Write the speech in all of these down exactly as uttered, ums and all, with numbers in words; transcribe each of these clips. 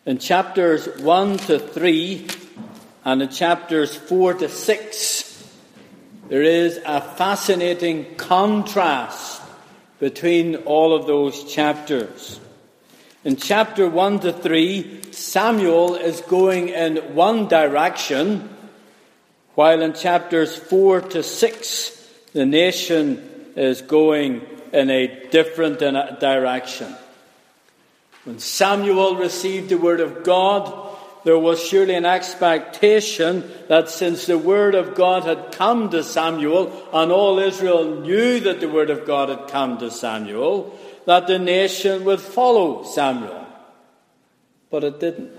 In chapters one to three and in chapters four to six, there is a fascinating contrast between all of those chapters. In chapter one to three, Samuel is going in one direction, while in chapters four to six, the nation is going in a different direction. When Samuel received the word of God, there was surely an expectation that since the word of God had come to Samuel, and all Israel knew that the word of God had come to Samuel, that the nation would follow Samuel. But it didn't.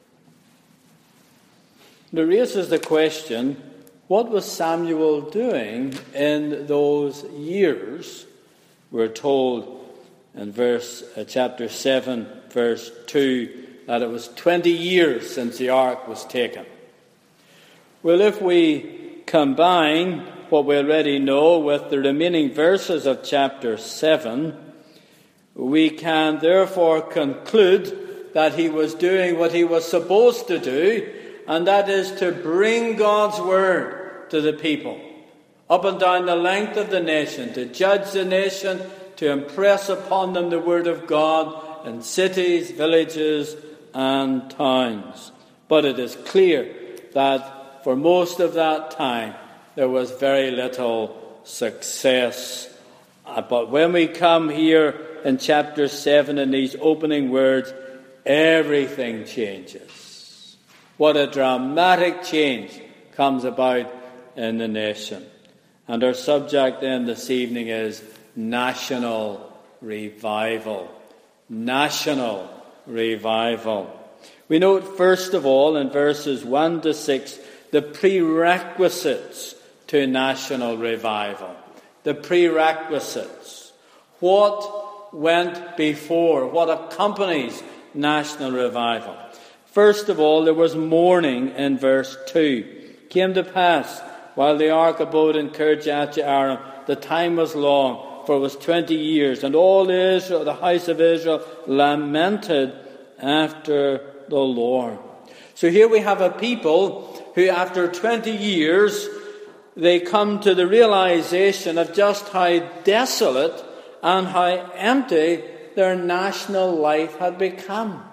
It raises the question, what was Samuel doing in those years? We're told in verse uh, chapter seven, verse two, that it was twenty years since the ark was taken. Well, if we combine what we already know with the remaining verses of chapter seven, we can therefore conclude that he was doing what he was supposed to do, and that is to bring God's word to the people, up and down the length of the nation, to judge the nation, to impress upon them the word of God in cities, villages, and towns. But it is clear that for most of that time there was very little success. But when we come here in chapter seven, in these opening words, everything changes. What a dramatic change comes about in the nation. And our subject then this evening is national revival. National revival. We note first of all in verses one to six the prerequisites to national revival. The prerequisites. What went before? What accompanies national revival? First of all, there was mourning in verse two. It came to pass, while the ark abode in Kirjath Jearim, the time was long, for it was twenty years, and all Israel, the house of Israel, lamented after the Lord. So here we have a people who, after twenty years, they come to the realization of just how desolate and how empty their national life had become.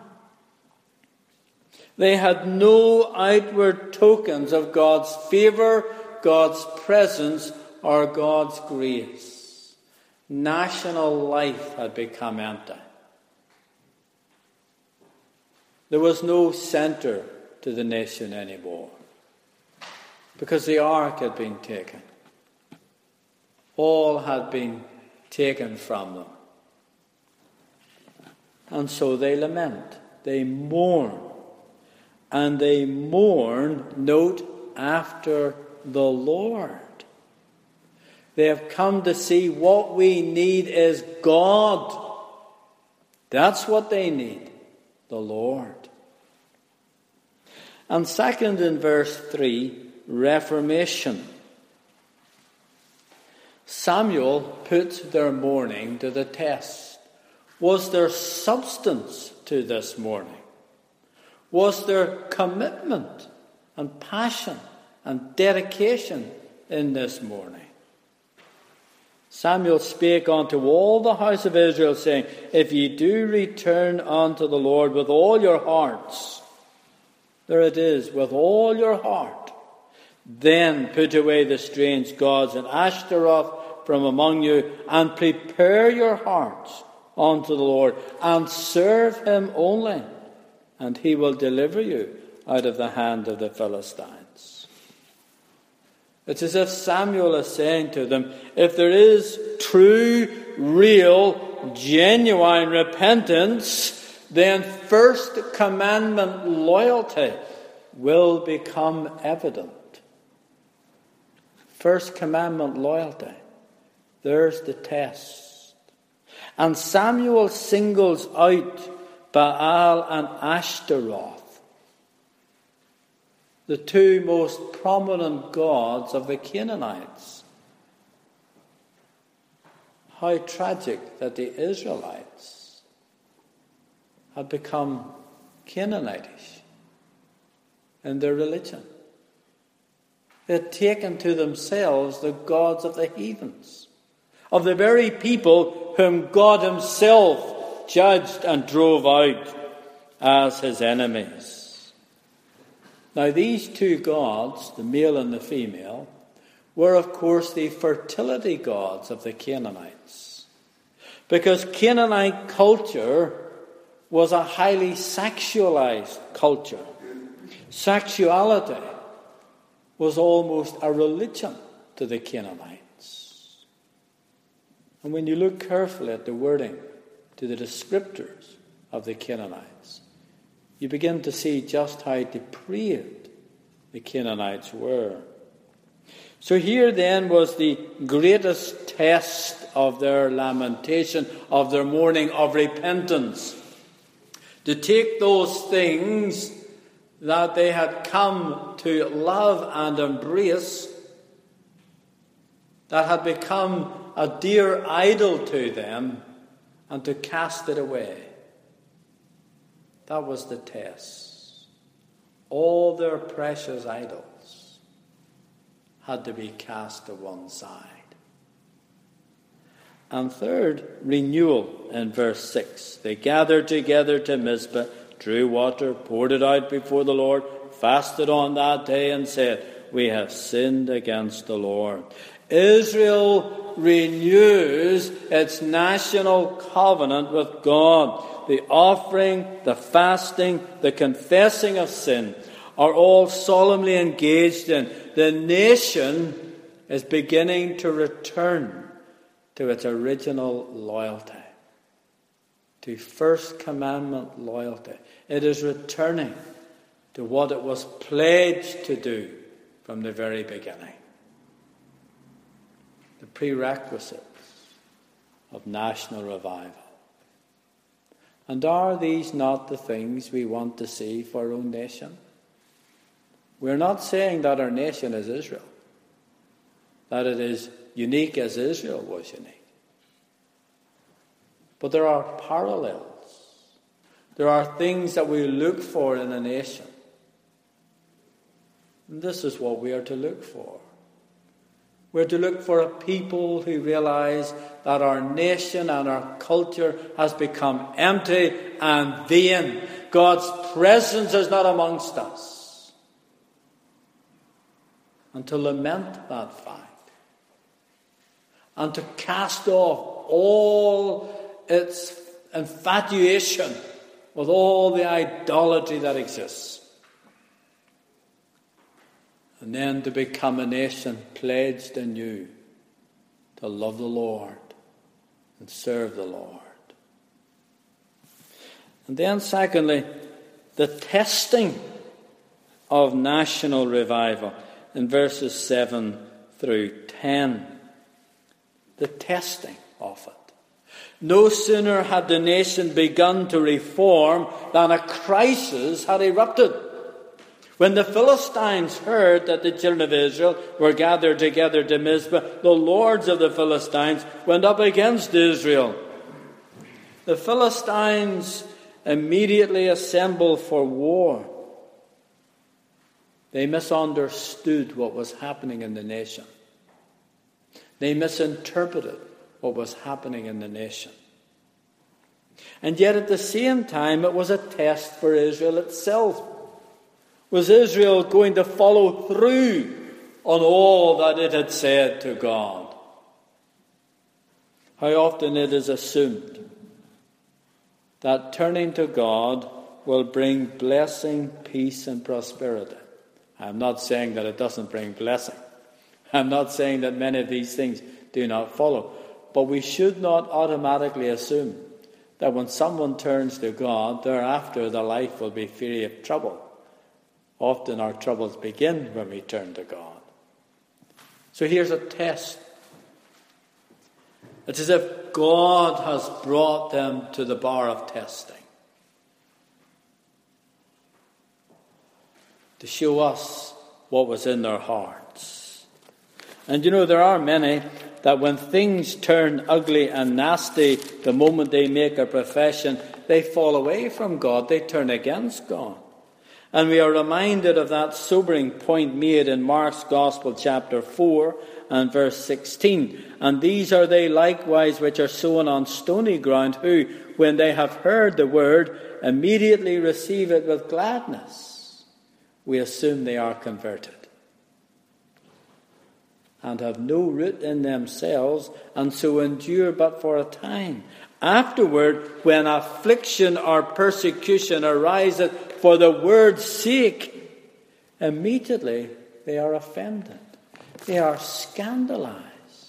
They had no outward tokens of God's favour, God's presence, or God's grace. National life had become empty. There was no centre to the nation anymore, because the ark had been taken. All had been taken from them. And so they lament, they mourn. And they mourn, note, after the Lord. They have come to see what we need is God. That's what they need, the Lord. And second, in verse three, reformation. Samuel put their mourning to the test. Was there substance to this mourning? Was there commitment and passion and dedication in this mourning? Samuel spake unto all the house of Israel, saying, if ye do return unto the Lord with all your hearts, there it is, with all your heart, then put away the strange gods and Ashtaroth from among you, and prepare your hearts unto the Lord, and serve him only, and he will deliver you out of the hand of the Philistines. It's as if Samuel is saying to them, if there is true, real, genuine repentance, then first commandment loyalty will become evident. First commandment loyalty. There's the test. And Samuel singles out Baal and Ashtaroth, the two most prominent gods of the Canaanites. How tragic that the Israelites had become Canaanitish in their religion. They had taken to themselves the gods of the heathens, of the very people whom God himself judged and drove out as his enemies. Now these two gods, the male and the female, were of course the fertility gods of the Canaanites. Because Canaanite culture was a highly sexualized culture. Sexuality was almost a religion to the Canaanites. And when you look carefully at the wording, to the descriptors of the Canaanites, you begin to see just how depraved the Canaanites were. So here then was the greatest test of their lamentation, of their mourning, of repentance. To take those things that they had come to love and embrace, that had become a dear idol to them, and to cast it away. That was the test. All their precious idols had to be cast to one side. And third, renewal in verse six. They gathered together to Mizpah, drew water, poured it out before the Lord, fasted on that day, and said, "We have sinned against the Lord." Israel renews its national covenant with God. The offering, the fasting, the confessing of sin are all solemnly engaged in. The nation is beginning to return to its original loyalty, to first commandment loyalty. It is returning to what it was pledged to do from the very beginning. The prerequisites of national revival. And are these not the things we want to see for our own nation? We're not saying that our nation is Israel, that it is unique as Israel was unique. But there are parallels. There are things that we look for in a nation. And this is what we are to look for. We're to look for a people who realize that our nation and our culture has become empty and vain. God's presence is not amongst us. And to lament that fact. And to cast off all its infatuation with all the idolatry that exists. And then to become a nation pledged anew to love the Lord and serve the Lord. And then secondly, the testing of national revival in verses seven through ten. The testing of it. No sooner had the nation begun to reform than a crisis had erupted. When the Philistines heard that the children of Israel were gathered together to Mizpah, the lords of the Philistines went up against Israel. The Philistines immediately assembled for war. They misunderstood what was happening in the nation. They misinterpreted what was happening in the nation. And yet at the same time, it was a test for Israel itself. Was Israel going to follow through on all that it had said to God? How often it is assumed that turning to God will bring blessing, peace, and prosperity. I'm not saying that it doesn't bring blessing. I'm not saying that many of these things do not follow. But we should not automatically assume that when someone turns to God, thereafter their life will be free of trouble. Often our troubles begin when we turn to God. So here's a test. It's as if God has brought them to the bar of testing to show us what was in their hearts. And you know, there are many that when things turn ugly and nasty the moment they make a profession, they fall away from God. They turn against God. And we are reminded of that sobering point made in Mark's Gospel, chapter four and verse sixteen. And these are they likewise which are sown on stony ground, who, when they have heard the word, immediately receive it with gladness. We assume they are converted and have no root in themselves, and so endure but for a time. Afterward, when affliction or persecution ariseth for the word's sake, immediately they are offended. They are scandalized.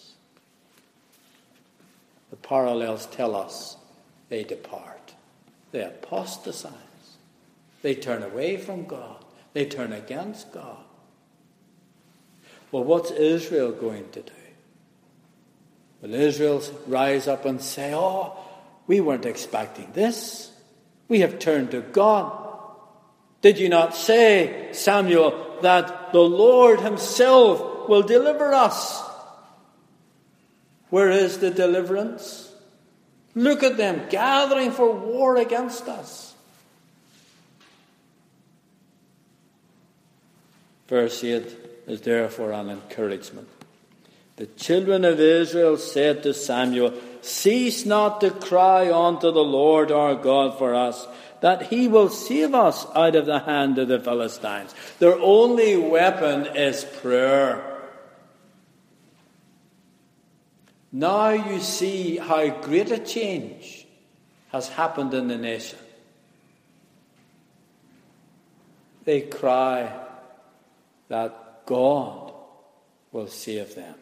The parallels tell us they depart. They apostatize. They turn away from God. They turn against God. Well, what's Israel going to do? Will Israel rise up and say, oh, we weren't expecting this. We have turned to God. Did you not say, Samuel, that the Lord himself will deliver us? Where is the deliverance? Look at them gathering for war against us. Verse eight is therefore an encouragement. The children of Israel said to Samuel, cease not to cry unto the Lord our God for us, that he will save us out of the hand of the Philistines. Their only weapon is prayer. Now you see how great a change has happened in the nation. They cry that God will save them.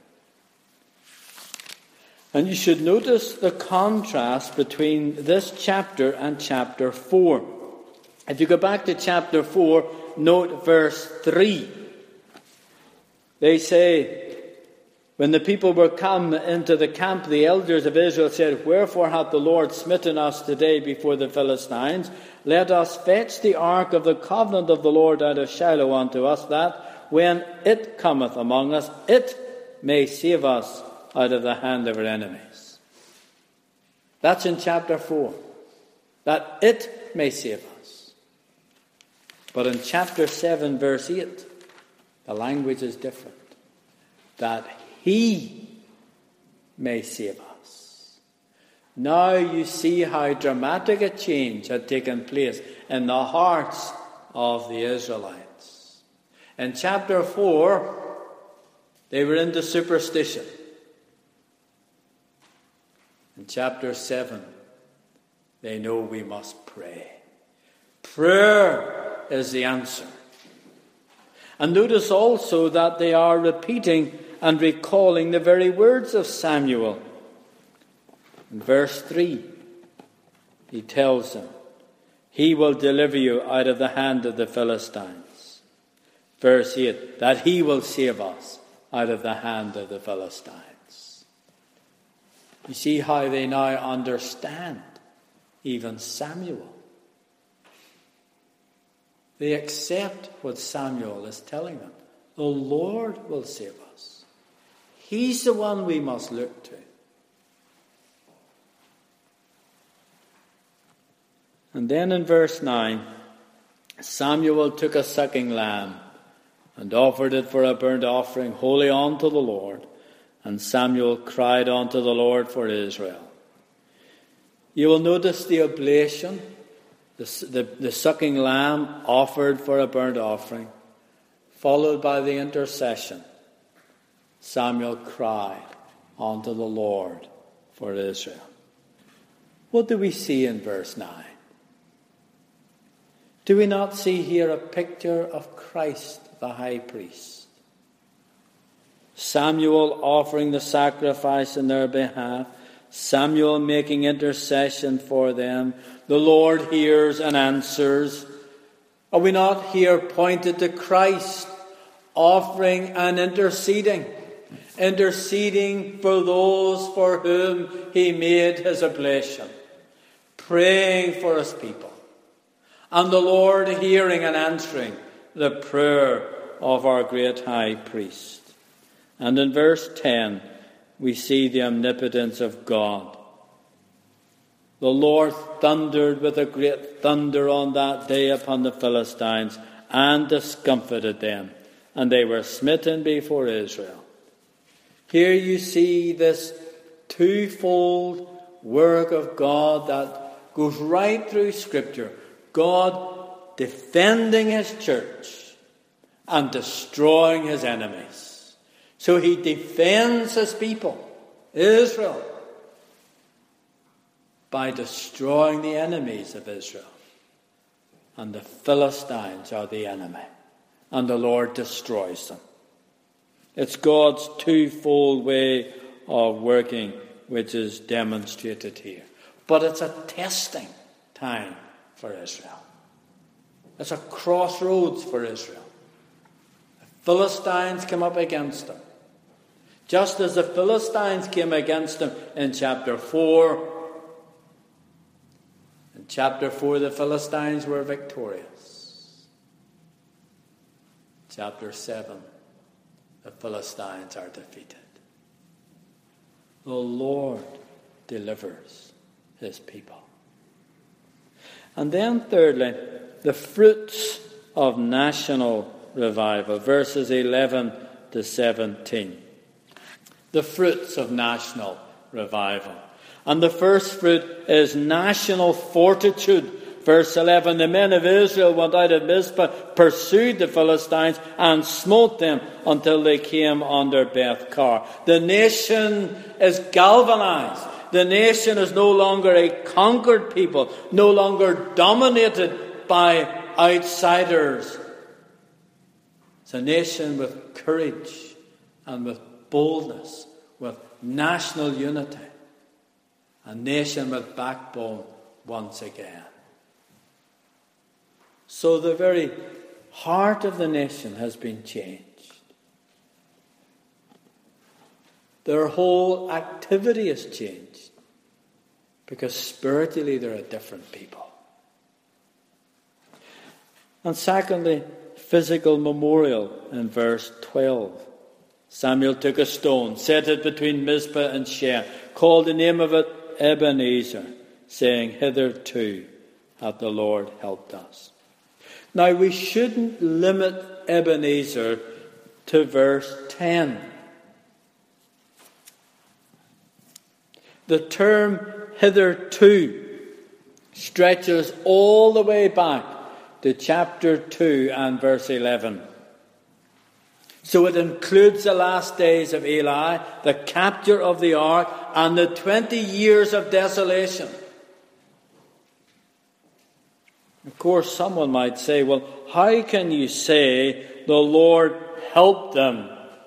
And you should notice the contrast between this chapter and chapter four. If you go back to chapter four, note verse three. They say, when the people were come into the camp, the elders of Israel said, wherefore hath the Lord smitten us today before the Philistines? Let us fetch the ark of the covenant of the Lord out of Shiloh unto us, that when it cometh among us, it may save us out of the hand of our enemies. That's in chapter four. That it may save us. But in chapter seven, verse eight, the language is different. That he may save us. Now you see how dramatic a change had taken place in the hearts of the Israelites. In chapter four, they were into superstition. In chapter seven, they know we must pray. Prayer is the answer. And notice also that they are repeating and recalling the very words of Samuel. In verse three, he tells them, he will deliver you out of the hand of the Philistines. Verse eight, that he will save us out of the hand of the Philistines. You see how they now understand even Samuel. They accept what Samuel is telling them. The Lord will save us. He's the one we must look to. And then in verse nine, Samuel took a sucking lamb and offered it for a burnt offering wholly unto the Lord. And Samuel cried unto the Lord for Israel. You will notice the oblation, the, the, the sucking lamb offered for a burnt offering, followed by the intercession. Samuel cried unto the Lord for Israel. What do we see in verse nine? Do we not see here a picture of Christ, the high priest? Samuel offering the sacrifice in their behalf. Samuel making intercession for them. The Lord hears and answers. Are we not here pointed to Christ, offering and interceding? Interceding for those for whom he made his oblation. Praying for his people. And the Lord hearing and answering the prayer of our great high priest. And in verse ten, we see the omnipotence of God. The Lord thundered with a great thunder on that day upon the Philistines and discomfited them, and they were smitten before Israel. Here you see this twofold work of God that goes right through Scripture. God defending his church and destroying his enemies. So he defends his people, Israel, by destroying the enemies of Israel. And the Philistines are the enemy, and the Lord destroys them. It's God's twofold way of working which is demonstrated here. But it's a testing time for Israel. It's a crossroads for Israel. The Philistines come up against them. Just as the Philistines came against them in chapter four. In chapter four, the Philistines were victorious. Chapter seven, the Philistines are defeated. The Lord delivers his people. And then thirdly, the fruits of national revival, verses eleven to seventeen. The fruits of national revival. And the first fruit is national fortitude. Verse eleven, the men of Israel went out of Mizpah, pursued the Philistines, and smote them until they came under Beth-kar. The nation is galvanized. The nation is no longer a conquered people, no longer dominated by outsiders. It's a nation with courage and with boldness, with national unity. A nation with backbone once again. So the very heart of the nation has been changed. Their whole activity has changed. Because spiritually they're a different people. And secondly, physical memorial in verse twelve. Samuel took a stone, set it between Mizpah and Shen, called the name of it Ebenezer, saying, hitherto hath the Lord helped us. Now we shouldn't limit Ebenezer to verse ten. The term hitherto stretches all the way back to chapter two and verse eleven. So it includes the last days of Eli, the capture of the ark, and the twenty years of desolation. Of course, someone might say, well, how can you say the Lord helped them,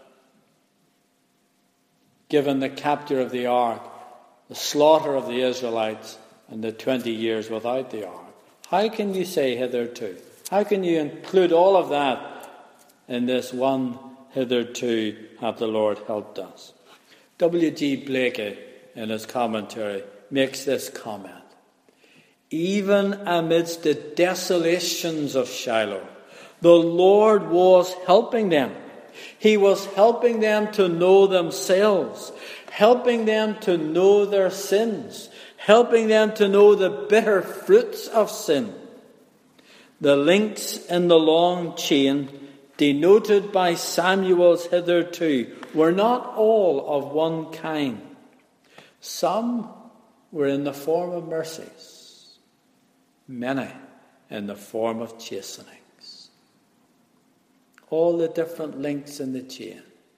given the capture of the ark, the slaughter of the Israelites, and the twenty years without the ark? How can you say hitherto? How can you include all of that in this one hitherto hath the Lord helped us? W G Blakey, in his commentary, makes this comment. Even amidst the desolations of Shiloh, the Lord was helping them. He was helping them to know themselves, helping them to know their sins, helping them to know the bitter fruits of sin. The links in the long chain denoted by Samuel's hitherto were not all of one kind. Some were in the form of mercies, many in the form of chastenings. All the different links in the chain.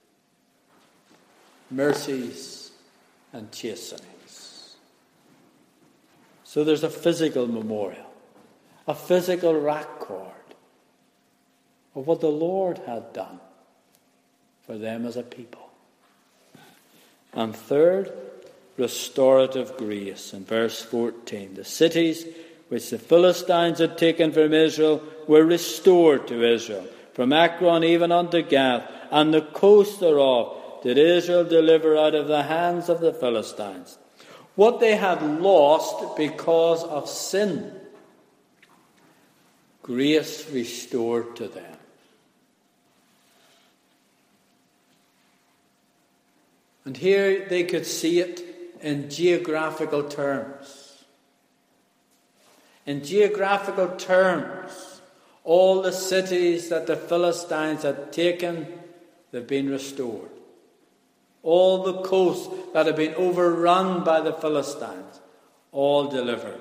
Mercies and chastenings. So there's a physical memorial, a physical record of what the Lord had done for them as a people. And third, restorative grace in verse fourteen. The cities which the Philistines had taken from Israel were restored to Israel, from Ekron even unto Gath, and the coast thereof did Israel deliver out of the hands of the Philistines. What they had lost because of sin, grace restored to them. And here they could see it in geographical terms. In geographical terms, all the cities that the Philistines had taken, they've been restored. All the coasts that have been overrun by the Philistines, all delivered.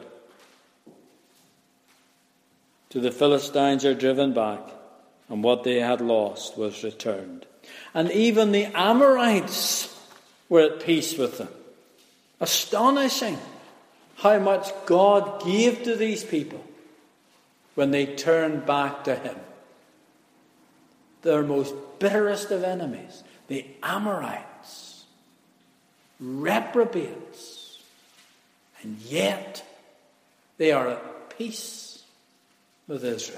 To the Philistines are driven back, and what they had lost was returned. And even the Amorites were at peace with them. Astonishing how much God gave to these people when they turned back to him. Their most bitterest of enemies, the Amorites, reprobates, and yet they are at peace with Israel.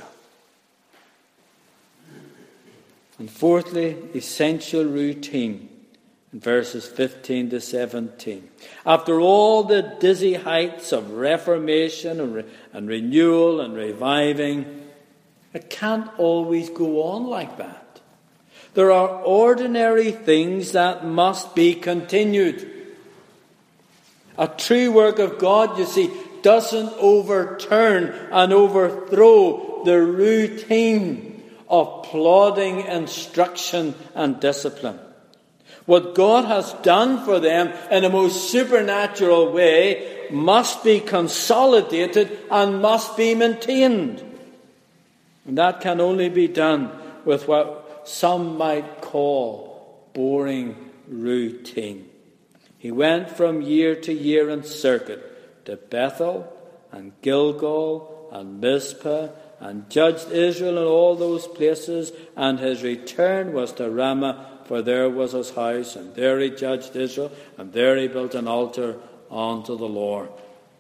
And fourthly, essential routine in verses fifteen to seventeen. After all the dizzy heights of reformation and, re- and renewal and reviving, it can't always go on like that. There are ordinary things that must be continued. A true work of God, you see, doesn't overturn and overthrow the routine of plodding instruction and discipline. What God has done for them in a most supernatural way must be consolidated and must be maintained. And that can only be done with what some might call boring routine. He went from year to year in circuit to Bethel and Gilgal and Mizpah and judged Israel in all those places, and his return was to Ramah, for there was his house, and there he judged Israel, and there he built an altar unto the Lord.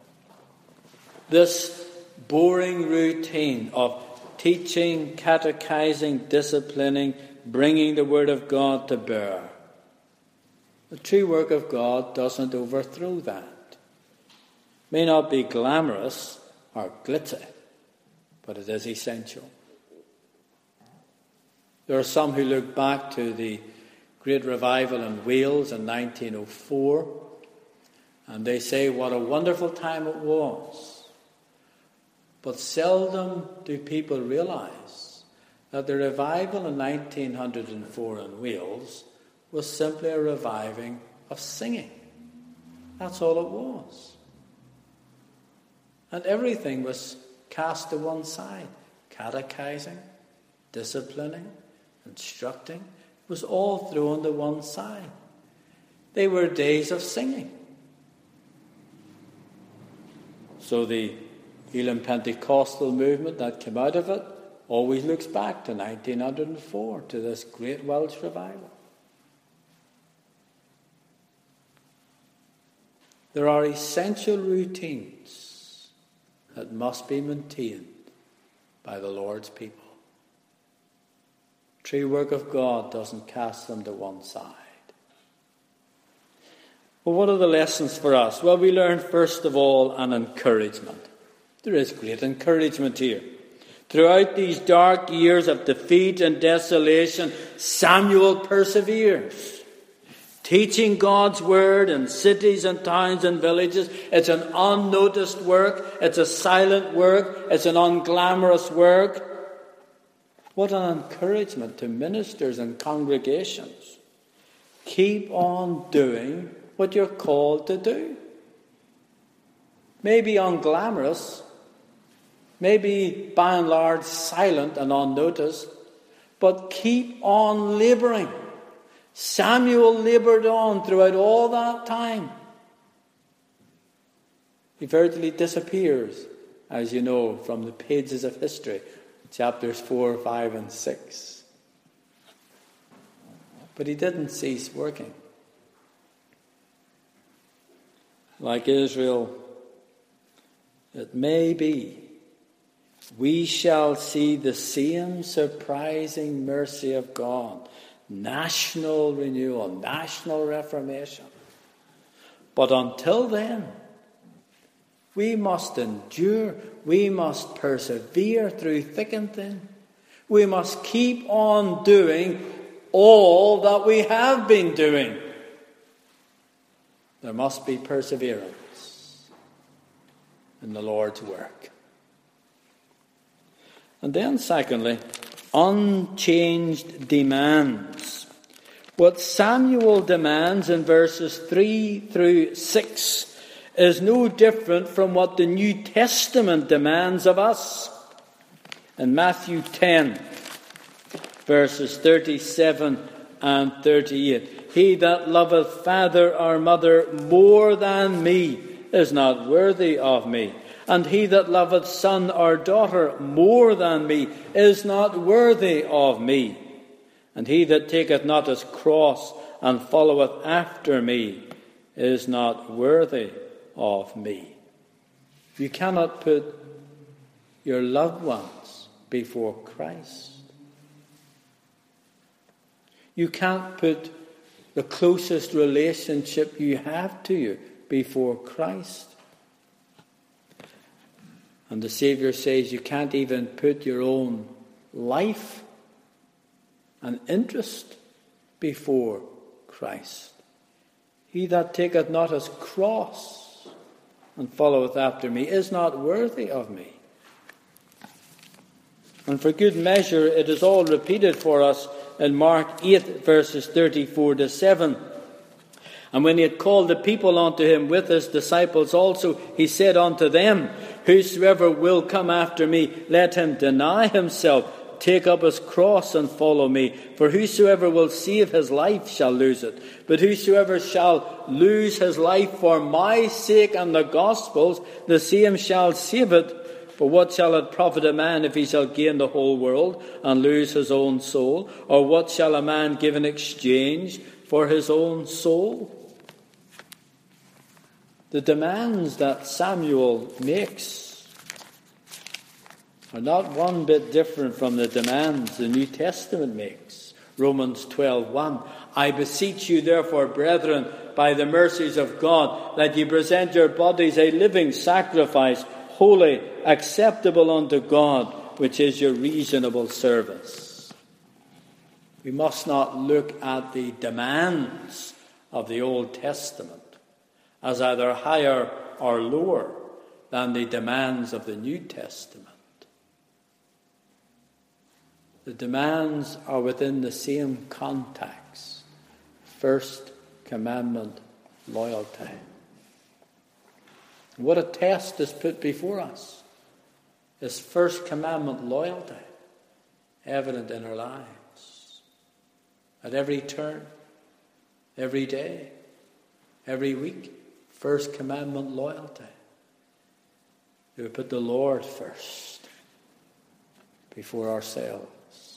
This boring routine of teaching, catechizing, disciplining, bringing the word of God to bear, the true work of God doesn't overthrow that. It may not be glamorous or glitzy, but it is essential. There are some who look back to the great revival in Wales in nineteen oh four, and they say what a wonderful time it was. But seldom do people realize that the revival in nineteen oh four in Wales was simply a reviving of singing. That's all it was. And everything was cast to one side. Catechizing, disciplining, instructing, it was all thrown to one side. They were days of singing. So the Elim Pentecostal movement that came out of it always looks back to nineteen oh four, to this great Welsh revival. There are essential routines that must be maintained by the Lord's people. True work of God doesn't cast them to one side. Well, what are the lessons for us? Well, we learn first of all an encouragement. There is great encouragement here. Throughout these dark years of defeat and desolation, Samuel perseveres. Teaching God's word in cities and towns and villages. It's an unnoticed work. It's a silent work. It's an unglamorous work. What an encouragement to ministers and congregations. Keep on doing what you're called to do. Maybe unglamorous, maybe by and large silent and unnoticed, but keep on labouring. Samuel laboured on throughout all that time. He virtually disappears, as you know, from the pages of history, chapters four, five, and six. But he didn't cease working. Like Israel, it may be we shall see the same surprising mercy of God. National renewal, national reformation. But until then, we must endure, we must persevere through thick and thin. We must keep on doing all that we have been doing. There must be perseverance in the Lord's work. And then secondly, unchanged demands. What Samuel demands in verses three through six is no different from what the New Testament demands of us. In Matthew ten, verses thirty-seven and thirty-eight, he that loveth father or mother more than me is not worthy of me. And he that loveth son or daughter more than me is not worthy of me. And he that taketh not his cross and followeth after me is not worthy of me. You cannot put your loved ones before Christ. You can't put the closest relationship you have to you before Christ. And the Saviour says you can't even put your own life and interest before Christ. He that taketh not his cross and followeth after me is not worthy of me. And for good measure, it is all repeated for us in Mark eight, verses thirty-four to seven. And when he had called the people unto him with his disciples also, he said unto them, Whosoever will come after me, let him deny himself, take up his cross and follow me. For whosoever will save his life shall lose it. But whosoever shall lose his life for my sake and the gospel's, the same shall save it. For what shall it profit a man if he shall gain the whole world and lose his own soul? Or what shall a man give in exchange for his own soul? The demands that Samuel makes are not one bit different from the demands the New Testament makes. Romans twelve one. I beseech you therefore, brethren, by the mercies of God, that ye present your bodies a living sacrifice, holy, acceptable unto God, which is your reasonable service. We must not look at the demands of the Old Testament as either higher or lower than the demands of the New Testament. The demands are within the same context. First commandment, loyalty. What a test is put before us is first commandment loyalty, evident in our lives. At every turn, every day, every week, first commandment loyalty. We put the Lord first before ourselves.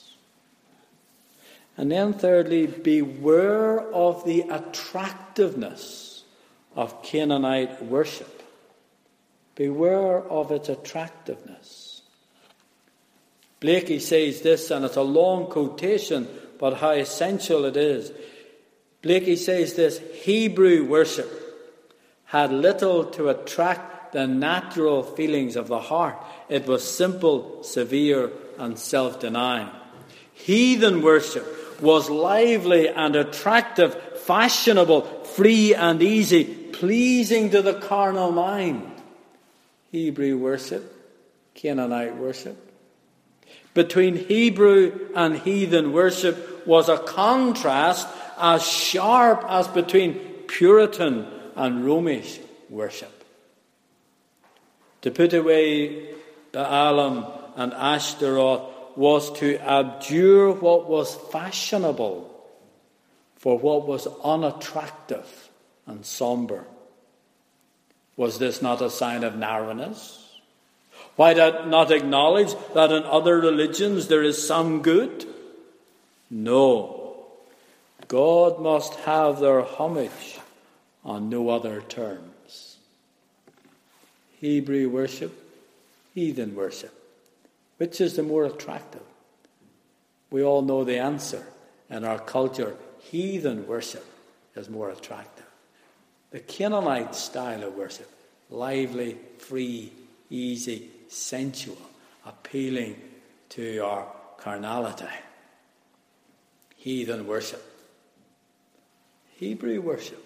And then thirdly, beware of the attractiveness of Canaanite worship. Beware of its attractiveness. Blakey says this, and it's a long quotation, but how essential it is. Blakey says this, Hebrew worship had little to attract the natural feelings of the heart. It was simple, severe, and self-denying. Heathen worship was lively and attractive, fashionable, free and easy, pleasing to the carnal mind. Hebrew worship, Canaanite worship. Between Hebrew and heathen worship was a contrast as sharp as between Puritan and Romish worship. To put away Baalim and Ashtaroth was to abjure what was fashionable for what was unattractive and somber. Was this not a sign of narrowness? Why not acknowledge that in other religions there is some good? No. God must have their homage on no other terms. Hebrew worship, heathen worship. Which is the more attractive? We all know the answer. In our culture, heathen worship is more attractive. The Canaanite style of worship, lively, free, easy, sensual, appealing to our carnality. Heathen worship. Hebrew worship.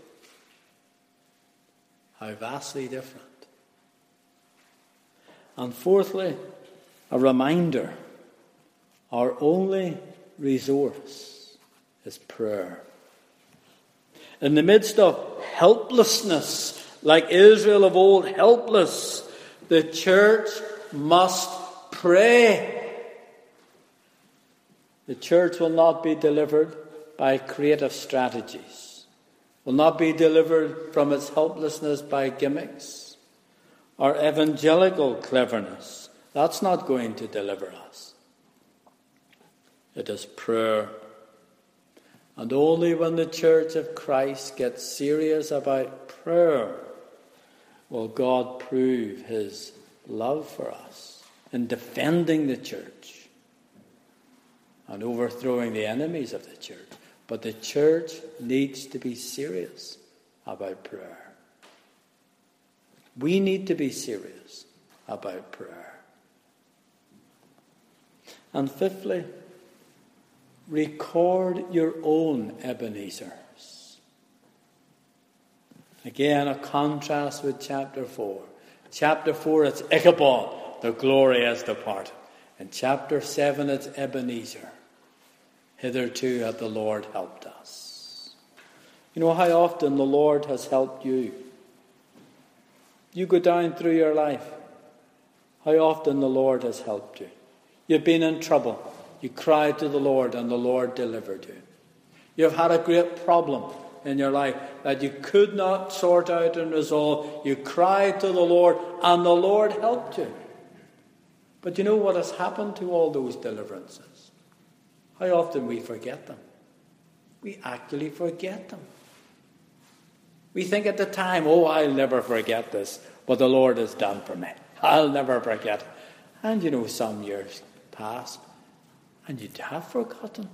How vastly different. And fourthly, a reminder Our only resource is prayer. In the midst of helplessness, like Israel of old, helpless, the church must pray. The church will not be delivered by creative strategies, will not be delivered from its helplessness by gimmicks or evangelical cleverness. That's not going to deliver us. It is prayer. And only when the Church of Christ gets serious about prayer will God prove his love for us in defending the church and overthrowing the enemies of the church. But the church needs to be serious about prayer. We need to be serious about prayer. And fifthly, record your own Ebenezers. Again, a contrast with chapter four. Chapter four, it's Ichabod, the glory has departed. In chapter seven, it's Ebenezer. Hitherto hath the Lord helped us. You know how often the Lord has helped you. You go down through your life. How often the Lord has helped you. You've been in trouble. You cried to the Lord and the Lord delivered you. You've had a great problem in your life that you could not sort out and resolve. You cried to the Lord and the Lord helped you. But you know what has happened to all those deliverances? How often we forget them. We actually forget them. We think at the time, oh, I'll never forget this, what the Lord has done for me. I'll never forget it. And you know, some years pass, and you have forgotten.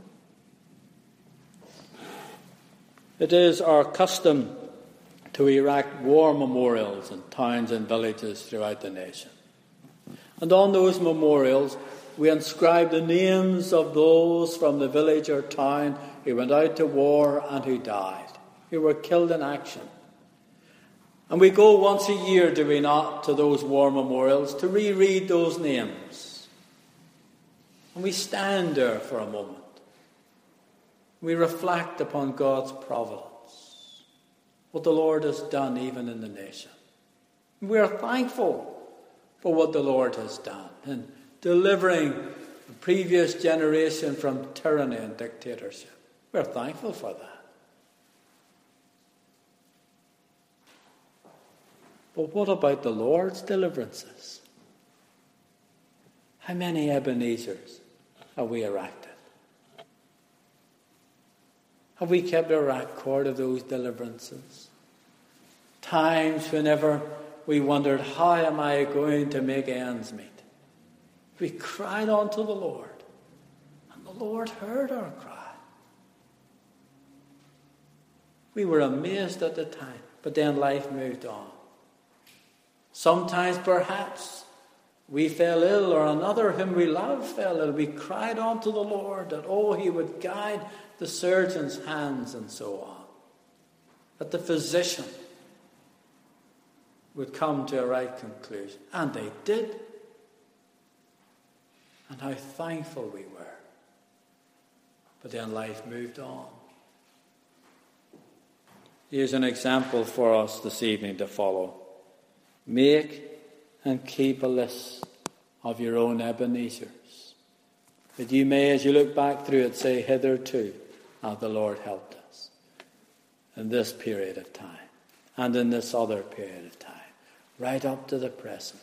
It is our custom to erect war memorials in towns and villages throughout the nation. And on those memorials, we inscribe the names of those from the village or town who went out to war and who died, who were killed in action. And we go once a year, do we not, to those war memorials to reread those names. And we stand there for a moment. We reflect upon God's providence, what the Lord has done even in the nation. We are thankful for what the Lord has done in delivering the previous generation from tyranny and dictatorship. We're thankful for that. But what about the Lord's deliverances? How many Ebenezers have we erected? Have we kept a record of those deliverances? Times whenever we wondered, how am I going to make ends meet? We cried unto the Lord, and the Lord heard our cry. We were amazed at the time, but then life moved on. Sometimes perhaps we fell ill, or another whom we loved fell ill. We cried unto the Lord that, oh, he would guide the surgeon's hands and so on. That the physician would come to a right conclusion. And they did. And how thankful we were. But then life moved on. Here's an example for us this evening to follow. Make and keep a list of your own Ebenezers, that you may, as you look back through it, say, hitherto hath the Lord helped us in this period of time and in this other period of time, right up to the present.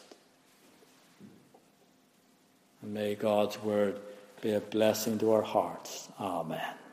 And may God's word be a blessing to our hearts. Amen.